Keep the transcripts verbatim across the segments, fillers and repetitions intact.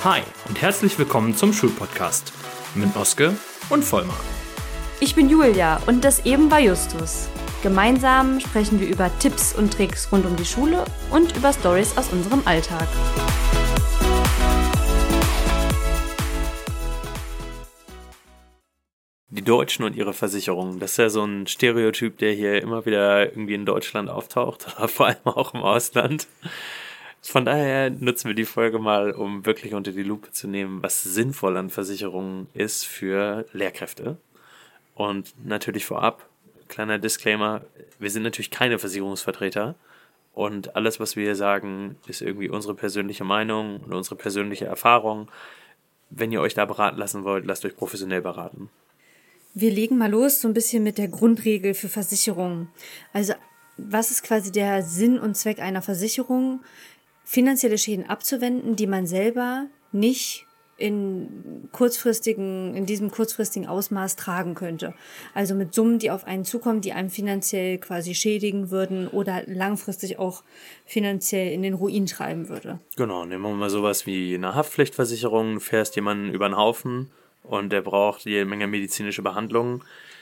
Hi und herzlich willkommen zum Schulpodcast mit Oske und Vollmar. Ich bin Julia und das eben war Justus. Gemeinsam sprechen wir über Tipps und Tricks rund um die Schule und über Storys aus unserem Alltag. Die Deutschen und ihre Versicherungen, das ist ja so ein Stereotyp, der hier immer wieder irgendwie in Deutschland auftaucht, oder vor allem auch im Ausland. Von daher nutzen wir die Folge mal, um wirklich unter die Lupe zu nehmen, was sinnvoll an Versicherungen ist für Lehrkräfte. Und natürlich vorab, kleiner Disclaimer, wir sind natürlich keine Versicherungsvertreter und alles, was wir hier sagen, ist irgendwie unsere persönliche Meinung und unsere persönliche Erfahrung. Wenn ihr euch da beraten lassen wollt, lasst euch professionell beraten. Wir legen mal los so ein bisschen mit der Grundregel für Versicherungen. Also was ist quasi der Sinn und Zweck einer Versicherung? Finanzielle Schäden abzuwenden, die man selber nicht in kurzfristigen, in diesem kurzfristigen Ausmaß tragen könnte. Also mit Summen, die auf einen zukommen, die einem finanziell quasi schädigen würden oder langfristig auch finanziell in den Ruin treiben würde. Genau, nehmen wir mal sowas wie eine Haftpflichtversicherung, du fährst jemanden über den Haufen und der braucht jede Menge medizinische Behandlung.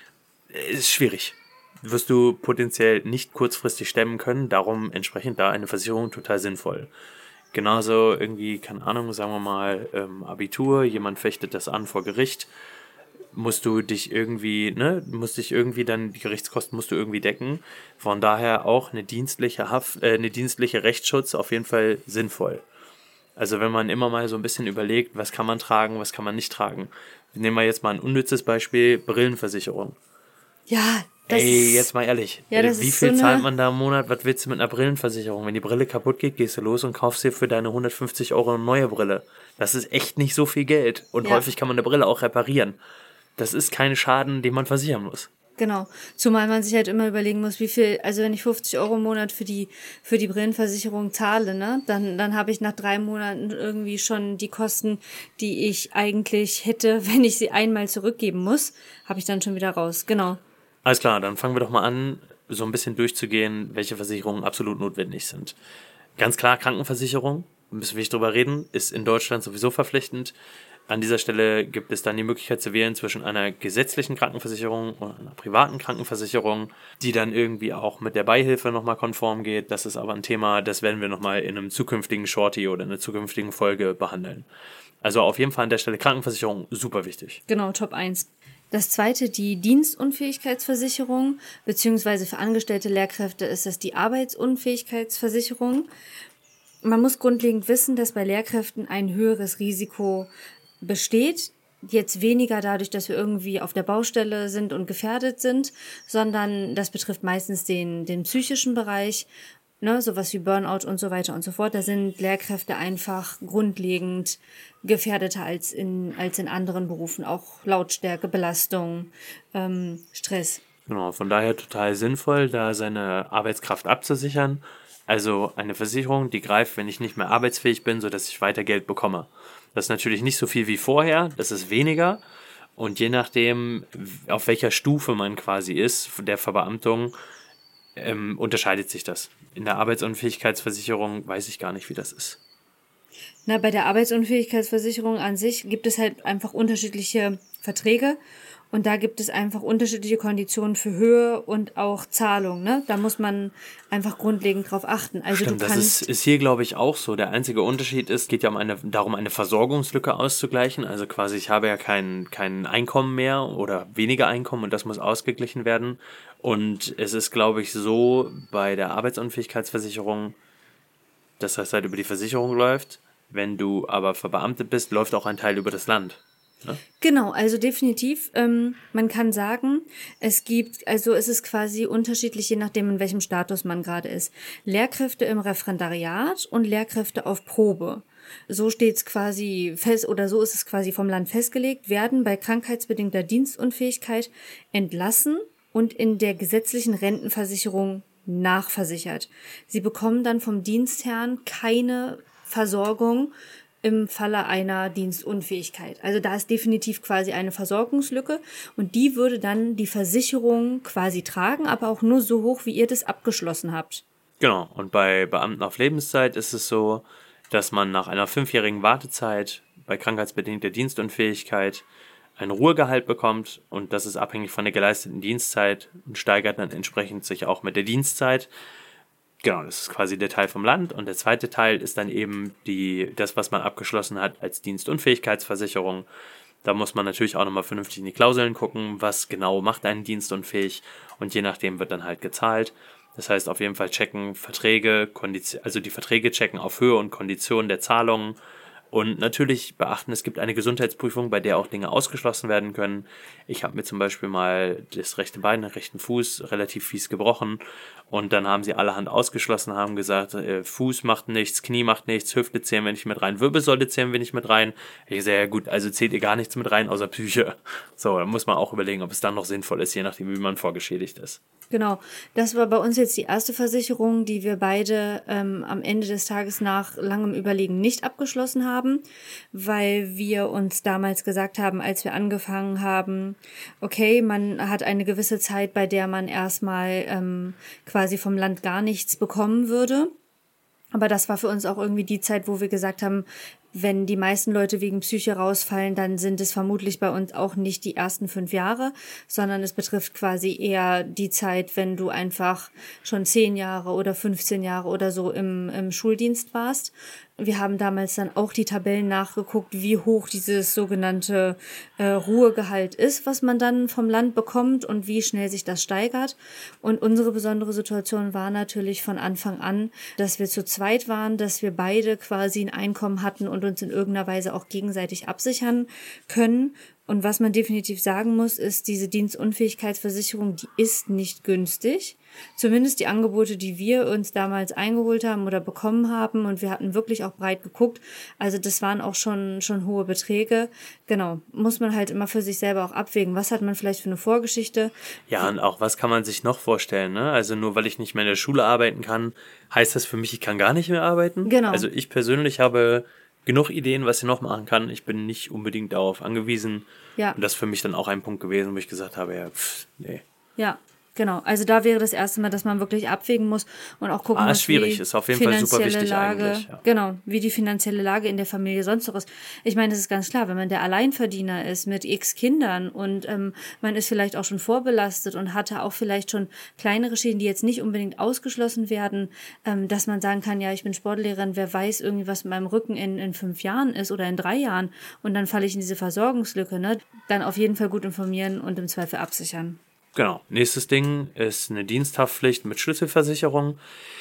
Ist schwierig. Wirst du potenziell nicht kurzfristig stemmen können, darum entsprechend da eine Versicherung total sinnvoll. Genauso irgendwie, keine Ahnung, sagen wir mal, ähm, Abitur, jemand fechtet das an vor Gericht, musst du dich irgendwie, ne, musst dich irgendwie dann, die Gerichtskosten musst du irgendwie decken. Von daher auch eine dienstliche Haft, äh, eine dienstliche Rechtsschutz auf jeden Fall sinnvoll. Also wenn man immer mal so ein bisschen überlegt, was kann man tragen, was kann man nicht tragen. Nehmen wir jetzt mal ein unnützes Beispiel, Brillenversicherung. Ja, das Ey, ist, jetzt mal ehrlich, ja, das wie ist viel so zahlt eine, man da im Monat? Was willst du mit einer Brillenversicherung? Wenn die Brille kaputt geht, gehst du los und kaufst dir für deine hundertfünfzig Euro eine neue Brille. Das ist echt nicht so viel Geld. Und Ja. häufig kann man eine Brille auch reparieren. Das ist kein Schaden, den man versichern muss. Genau. Zumal man sich halt immer überlegen muss, wie viel, also wenn ich fünfzig Euro im Monat für die, für die Brillenversicherung zahle, ne, dann, dann habe ich nach drei Monaten irgendwie schon die Kosten, die ich eigentlich hätte, wenn ich sie einmal zurückgeben muss, habe ich dann schon wieder raus. Genau. Alles klar, dann fangen wir doch mal an, so ein bisschen durchzugehen, welche Versicherungen absolut notwendig sind. Ganz klar, Krankenversicherung, müssen wir nicht drüber reden, ist in Deutschland sowieso verpflichtend. An dieser Stelle gibt es dann die Möglichkeit zu wählen zwischen einer gesetzlichen Krankenversicherung und einer privaten Krankenversicherung, die dann irgendwie auch mit der Beihilfe nochmal konform geht. Das ist aber ein Thema, das werden wir nochmal in einem zukünftigen Shorty oder in einer zukünftigen Folge behandeln. Also auf jeden Fall an der Stelle Krankenversicherung, super wichtig. Genau, Top eins. Das zweite, die Dienstunfähigkeitsversicherung, beziehungsweise für angestellte Lehrkräfte ist es die Arbeitsunfähigkeitsversicherung. Man muss grundlegend wissen, dass bei Lehrkräften ein höheres Risiko besteht. Jetzt weniger dadurch, dass wir irgendwie auf der Baustelle sind und gefährdet sind, sondern das betrifft meistens den, den psychischen Bereich, ne, sowas wie Burnout und so weiter und so fort. Da sind Lehrkräfte einfach grundlegend gefährdeter als in, als in anderen Berufen, auch Lautstärke, Belastung, ähm, Stress. Genau, von daher total sinnvoll, da seine Arbeitskraft abzusichern. Also eine Versicherung, die greift, wenn ich nicht mehr arbeitsfähig bin, sodass ich weiter Geld bekomme. Das ist natürlich nicht so viel wie vorher, das ist weniger. Und je nachdem, auf welcher Stufe man quasi ist, der Verbeamtung, ähm, unterscheidet sich das. In der Arbeitsunfähigkeitsversicherung weiß ich gar nicht, wie das ist. Na, bei der Arbeitsunfähigkeitsversicherung an sich gibt es halt einfach unterschiedliche Verträge und da gibt es einfach unterschiedliche Konditionen für Höhe und auch Zahlung, ne? Da muss man einfach grundlegend drauf achten. Also Stimmt, du das kannst ist, ist hier, glaube ich, auch so. Der einzige Unterschied ist, geht ja um eine, darum, eine Versorgungslücke auszugleichen. Also quasi, ich habe ja kein, kein Einkommen mehr oder weniger Einkommen und das muss ausgeglichen werden. Und es ist, glaube ich, so bei der Arbeitsunfähigkeitsversicherung, dass das halt über die Versicherung läuft. Wenn du aber verbeamtet bist, läuft auch ein Teil über das Land. Ne? Genau, also definitiv. Ähm, man kann sagen, es gibt, also es ist quasi unterschiedlich, je nachdem, in welchem Status man gerade ist. Lehrkräfte im Referendariat und Lehrkräfte auf Probe. So steht es quasi fest, oder so ist es quasi vom Land festgelegt, werden bei krankheitsbedingter Dienstunfähigkeit entlassen und in der gesetzlichen Rentenversicherung nachversichert. Sie bekommen dann vom Dienstherrn keine Versorgung im Falle einer Dienstunfähigkeit. Also da ist definitiv quasi eine Versorgungslücke und die würde dann die Versicherung quasi tragen, aber auch nur so hoch, wie ihr das abgeschlossen habt. Genau, und bei Beamten auf Lebenszeit ist es so, dass man nach einer fünfjährigen Wartezeit bei krankheitsbedingter Dienstunfähigkeit ein Ruhegehalt bekommt und das ist abhängig von der geleisteten Dienstzeit und steigert dann entsprechend sich auch mit der Dienstzeit. Genau, das ist quasi der Teil vom Land und der zweite Teil ist dann eben die, das, was man abgeschlossen hat als Dienstunfähigkeitsversicherung. Da muss man natürlich auch nochmal vernünftig in die Klauseln gucken, was genau macht einen dienstunfähig und je nachdem wird dann halt gezahlt. Das heißt auf jeden Fall checken Verträge, Kondition, also die Verträge checken auf Höhe und Kondition der Zahlungen und natürlich beachten, es gibt eine Gesundheitsprüfung, bei der auch Dinge ausgeschlossen werden können. Ich habe mir zum Beispiel mal das rechte Bein, den rechten Fuß relativ fies gebrochen und dann haben sie allerhand ausgeschlossen, haben gesagt, äh, Fuß macht nichts, Knie macht nichts, Hüfte zählen wir nicht mit rein, Wirbelsäule zählen wir nicht mit rein. Ich sage, ja gut, also zählt ihr gar nichts mit rein, außer Psyche. So, da muss man auch überlegen, ob es dann noch sinnvoll ist, je nachdem, wie man vorgeschädigt ist. Genau, das war bei uns jetzt die erste Versicherung, die wir beide ähm, am Ende des Tages nach langem Überlegen nicht abgeschlossen haben, weil wir uns damals gesagt haben, als wir angefangen haben, okay, man hat eine gewisse Zeit, bei der man erstmal ähm, quasi vom Land gar nichts bekommen würde. Aber das war für uns auch irgendwie die Zeit, wo wir gesagt haben, wenn die meisten Leute wegen Psyche rausfallen, dann sind es vermutlich bei uns auch nicht die ersten fünf Jahre, sondern es betrifft quasi eher die Zeit, wenn du einfach schon zehn Jahre oder fünfzehn Jahre oder so im, im Schuldienst warst. Wir haben damals dann auch die Tabellen nachgeguckt, wie hoch dieses sogenannte äh, Ruhegehalt ist, was man dann vom Land bekommt und wie schnell sich das steigert. Und unsere besondere Situation war natürlich von Anfang an, dass wir zu zweit waren, dass wir beide quasi ein Einkommen hatten und uns in irgendeiner Weise auch gegenseitig absichern können. Und was man definitiv sagen muss, ist, diese Dienstunfähigkeitsversicherung, die ist nicht günstig. Zumindest die Angebote, die wir uns damals eingeholt haben oder bekommen haben. Und wir hatten wirklich auch breit geguckt. Also das waren auch schon schon hohe Beträge. Genau, muss man halt immer für sich selber auch abwägen. Was hat man vielleicht für eine Vorgeschichte? Ja, und auch was kann man sich noch vorstellen, ne? Also nur weil ich nicht mehr in der Schule arbeiten kann, heißt das für mich, ich kann gar nicht mehr arbeiten? Genau. Also ich persönlich habe genug Ideen, was ich noch machen kann. Ich bin nicht unbedingt darauf angewiesen. Ja. Und das ist für mich dann auch ein Punkt gewesen, wo ich gesagt habe, ja, pff, nee. Ja, genau. Also da wäre das erste Mal, dass man wirklich abwägen muss und auch gucken Ah, muss, ist schwierig, wie ist auf jeden Fall super finanzielle wichtig Lage, eigentlich, ja. Genau, wie die finanzielle Lage in der Familie sonst noch ist. Ich meine, das ist ganz klar, wenn man der Alleinverdiener ist mit x Kindern und ähm, man ist vielleicht auch schon vorbelastet und hatte auch vielleicht schon kleinere Schäden, die jetzt nicht unbedingt ausgeschlossen werden, ähm, dass man sagen kann, ja, ich bin Sportlehrerin, wer weiß irgendwie, was mit meinem Rücken in, in fünf Jahren ist oder in drei Jahren und dann falle ich in diese Versorgungslücke, ne? Dann auf jeden Fall gut informieren und im Zweifel absichern. Genau. Nächstes Ding ist eine Diensthaftpflicht mit Schlüsselversicherung.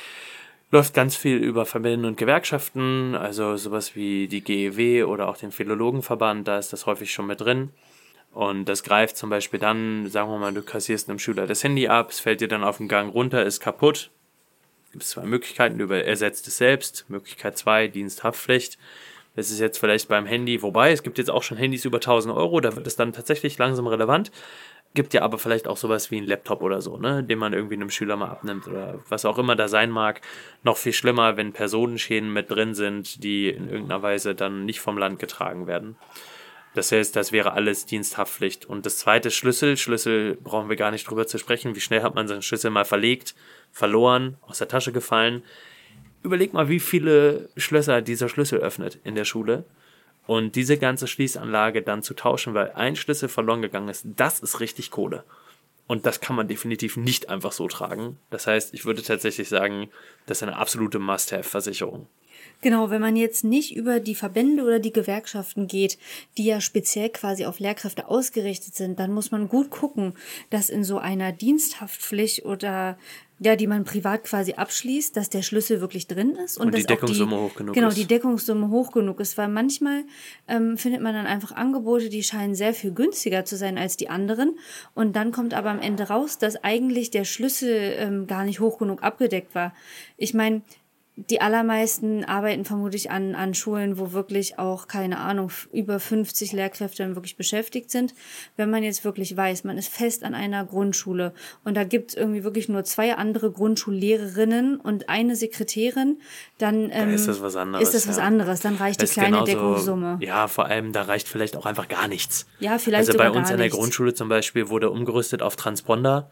Läuft ganz viel über Verbände und Gewerkschaften, also sowas wie die G E W oder auch den Philologenverband, da ist das häufig schon mit drin. Und das greift zum Beispiel dann, sagen wir mal, du kassierst einem Schüler das Handy ab, es fällt dir dann auf den Gang runter, ist kaputt. Gibt es zwei Möglichkeiten, du ersetzt es selbst. Möglichkeit zwei, Diensthaftpflicht. Das ist jetzt vielleicht beim Handy, wobei es gibt jetzt auch schon Handys über tausend Euro, da wird es dann tatsächlich langsam relevant. Gibt ja aber vielleicht auch sowas wie einen Laptop oder so, ne, den man irgendwie einem Schüler mal abnimmt oder was auch immer da sein mag. Noch viel schlimmer, wenn Personenschäden mit drin sind, die in irgendeiner Weise dann nicht vom Land getragen werden. Das heißt, das wäre alles Diensthaftpflicht. Und das zweite Schlüssel, Schlüssel brauchen wir gar nicht drüber zu sprechen. Wie schnell hat man seinen Schlüssel mal verlegt, verloren, aus der Tasche gefallen? Überleg mal, wie viele Schlösser dieser Schlüssel öffnet in der Schule. Und diese ganze Schließanlage dann zu tauschen, weil ein Schlüssel verloren gegangen ist, das ist richtig Kohle. Und das kann man definitiv nicht einfach so tragen. Das heißt, ich würde tatsächlich sagen, das ist eine absolute Must-Have-Versicherung. Genau, wenn man jetzt nicht über die Verbände oder die Gewerkschaften geht, die ja speziell quasi auf Lehrkräfte ausgerichtet sind, dann muss man gut gucken, dass in so einer Diensthaftpflicht oder ja, die man privat quasi abschließt, dass der Schlüssel wirklich drin ist und, Und die dass Deckungssumme auch die, hoch genug genau, ist. die Deckungssumme hoch genug ist, weil manchmal ähm, findet man dann einfach Angebote, die scheinen sehr viel günstiger zu sein als die anderen und dann kommt aber am Ende raus, dass eigentlich der Schlüssel ähm, gar nicht hoch genug abgedeckt war. Ich meine, die allermeisten arbeiten vermutlich an, an Schulen, wo wirklich auch, keine Ahnung, über fünfzig Lehrkräfte dann wirklich beschäftigt sind. Wenn man jetzt wirklich weiß, man ist fest an einer Grundschule und da gibt es irgendwie wirklich nur zwei andere Grundschullehrerinnen und eine Sekretärin, dann ähm, da ist das was anderes. Ist das was ja. anderes, dann reicht Das die kleine genauso, Deckungssumme. Ja, vor allem, da reicht vielleicht auch einfach gar nichts. Ja, vielleicht Also sogar bei uns gar an der nichts. Grundschule zum Beispiel wurde umgerüstet auf Transponder.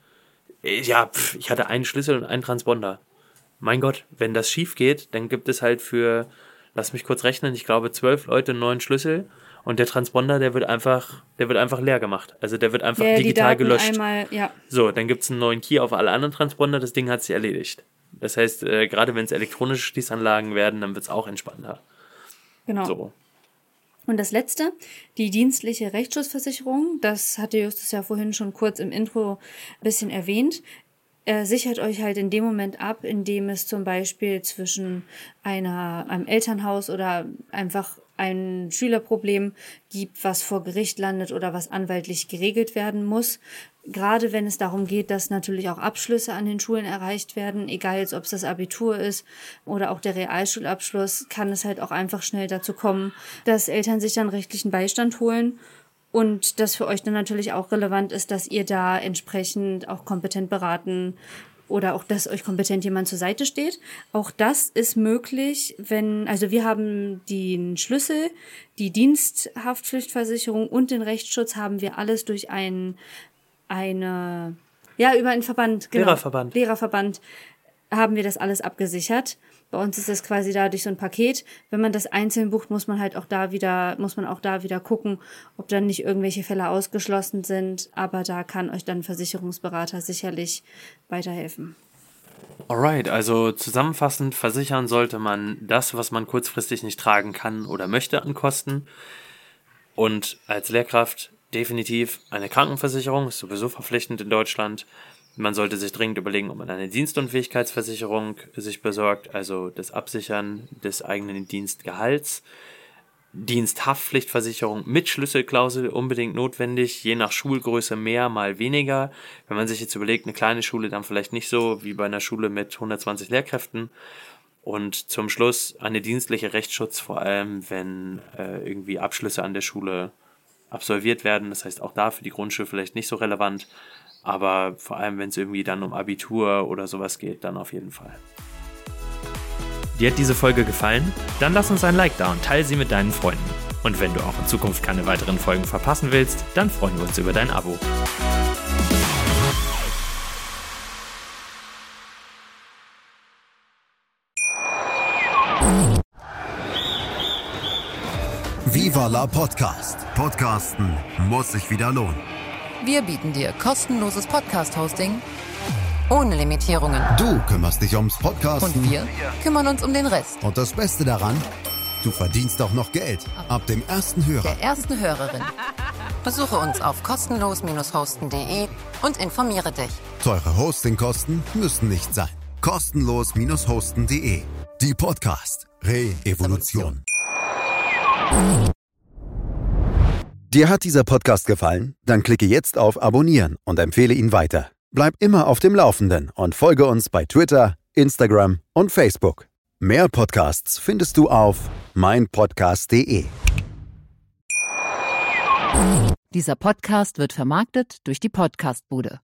Ja, pff, ich hatte einen Schlüssel und einen Transponder. Mein Gott, wenn das schief geht, dann gibt es halt für lass mich kurz rechnen, ich glaube zwölf Leute, neun Schlüssel und der Transponder, der wird einfach, der wird einfach leer gemacht. Also der wird einfach Ja, die digital Daten gelöscht. Einmal, ja. So, dann gibt es einen neuen Key auf alle anderen Transponder, das Ding hat sich erledigt. Das heißt, äh, gerade wenn es elektronische Schließanlagen werden, dann wird es auch entspannter. Genau. So. Und das Letzte, die dienstliche Rechtsschutzversicherung, das hatte Justus ja vorhin schon kurz im Intro ein bisschen erwähnt, äh, sichert euch halt in dem Moment ab, in dem es zum Beispiel zwischen einer, einem Elternhaus oder einfach ein Schülerproblem gibt, was vor Gericht landet oder was anwaltlich geregelt werden muss. Gerade wenn es darum geht, dass natürlich auch Abschlüsse an den Schulen erreicht werden, egal jetzt, ob es das Abitur ist oder auch der Realschulabschluss, kann es halt auch einfach schnell dazu kommen, dass Eltern sich dann rechtlichen Beistand holen und das für euch dann natürlich auch relevant ist, dass ihr da entsprechend auch kompetent beraten oder auch, dass euch kompetent jemand zur Seite steht. Auch das ist möglich, wenn, also wir haben den Schlüssel, die Diensthaftpflichtversicherung und den Rechtsschutz haben wir alles durch einen, eine, ja, über einen Verband, genau. Lehrerverband. Lehrerverband haben wir das alles abgesichert. Bei uns ist das quasi dadurch so ein Paket. Wenn man das einzeln bucht, muss man halt auch da wieder, muss man auch da wieder gucken, ob dann nicht irgendwelche Fälle ausgeschlossen sind. Aber da kann euch dann ein Versicherungsberater sicherlich weiterhelfen. Alright, also zusammenfassend versichern sollte man das, was man kurzfristig nicht tragen kann oder möchte an Kosten. Und als Lehrkraft definitiv eine Krankenversicherung, ist sowieso verpflichtend in Deutschland. Man sollte sich dringend überlegen, ob man eine Dienstunfähigkeitsversicherung sich besorgt, also das Absichern des eigenen Dienstgehalts. Diensthaftpflichtversicherung mit Schlüsselklausel unbedingt notwendig, je nach Schulgröße mehr, mal weniger. Wenn man sich jetzt überlegt, eine kleine Schule, dann vielleicht nicht so wie bei einer Schule mit hundertzwanzig Lehrkräften. Und zum Schluss eine dienstliche Rechtsschutz, vor allem wenn äh, irgendwie Abschlüsse an der Schule absolviert werden. Das heißt auch da für die Grundschule vielleicht nicht so relevant. Aber vor allem, wenn es irgendwie dann um Abitur oder sowas geht, dann auf jeden Fall. Dir hat diese Folge gefallen? Dann lass uns ein Like da und teile sie mit deinen Freunden. Und wenn du auch in Zukunft keine weiteren Folgen verpassen willst, dann freuen wir uns über dein Abo. Viva la Podcast. Podcasten muss sich wieder lohnen. Wir bieten dir kostenloses Podcast-Hosting ohne Limitierungen. Du kümmerst dich ums Podcasten. Und wir kümmern uns um den Rest. Und das Beste daran, du verdienst auch noch Geld. Ab dem ersten Hörer. Der ersten Hörerin. Besuche uns auf kostenlos hosten punkt de und informiere dich. Teure Hostingkosten müssen nicht sein. kostenlos hosten punkt de. Die Podcast Re-Evolution. Dir hat dieser Podcast gefallen? Dann klicke jetzt auf Abonnieren und empfehle ihn weiter. Bleib immer auf dem Laufenden und folge uns bei Twitter, Instagram und Facebook. Mehr Podcasts findest du auf meinpodcast punkt de. Dieser Podcast wird vermarktet durch die Podcastbude.